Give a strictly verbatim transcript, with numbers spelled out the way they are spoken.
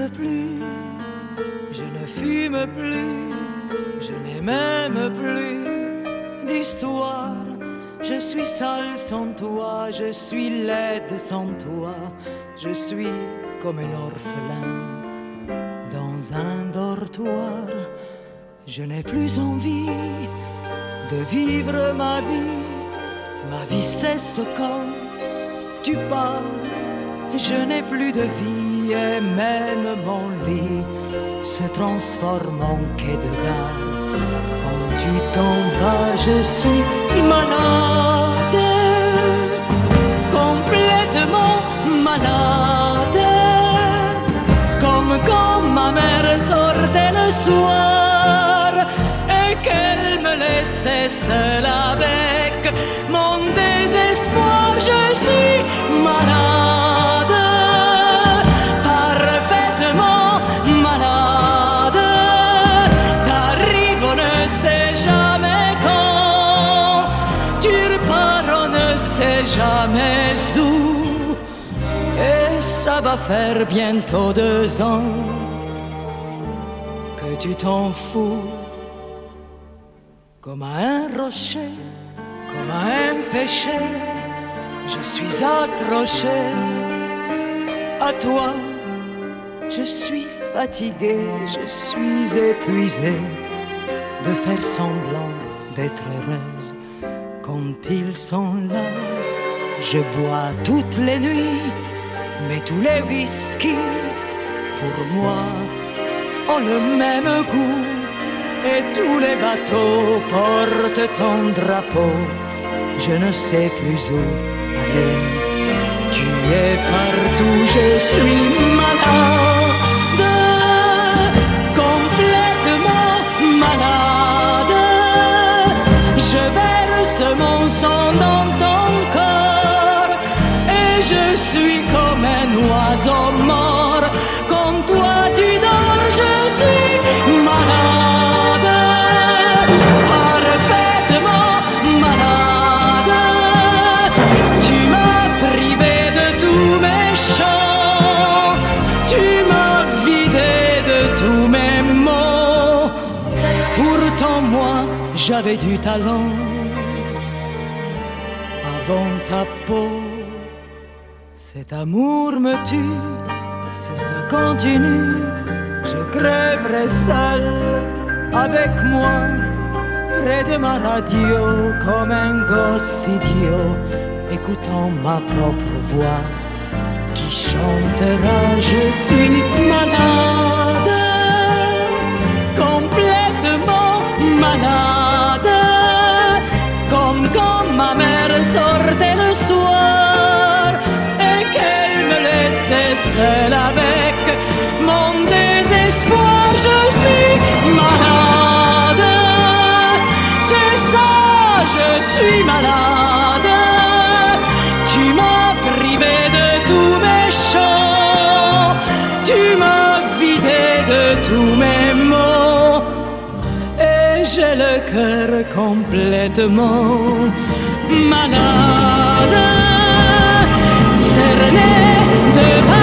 rêve plus, je ne fume plus, je n'ai même plus d'histoire. Je suis seule sans toi, je suis laide sans toi, je suis comme un orphelin dans un dortoir. Je n'ai plus envie de vivre ma vie, ma vie cesse quand tu pars. Je n'ai plus de vie et même mon lit se transforme en quai de gare. Quand tu t'en vas, je suis malade, complètement malade, comme quand ma mère sortait le soir et qu'elle me laissait seule avec mon désespoir. Je suis malade, parfaitement malade. T'arrives, on ne sait jamais quand, tu repars, on ne sait jamais où. Et ça va faire bientôt deux ans que tu t'en fous. Comme à un rocher, comme à un péché, je suis accroché à toi. Je suis fatigué, je suis épuisé de faire semblant d'être heureuse. Quand ils sont là, je bois toutes les nuits, mais tous les whisky pour moi ont le même goût. Et tous les bateaux portent ton drapeau. Je ne sais plus où aller. Tu es partout, je suis malade, complètement malade. Je verse mon sang dans ton corps et je suis comme un oiseau mort. Quand toi tu dors, je suis malade, parfaitement malade. Tu m'as privé de tous mes chants, tu m'as vidé de tous mes mots. Pourtant moi j'avais du talent avant ta peau. Cet amour me tue, si ça continue, je crèverai seul avec moi, près de ma radio, comme un gosse idiot, écoutant ma propre voix qui chantera. Je suis malade, complètement malade, comme quand ma mère sortait le soir et qu'elle me laissait seule avec mon désespoir. Je suis malade, c'est ça, je suis malade. Tu m'as privé de tous mes chants, tu m'as vidé de tous mes mots, et j'ai le cœur complètement malade, cerné de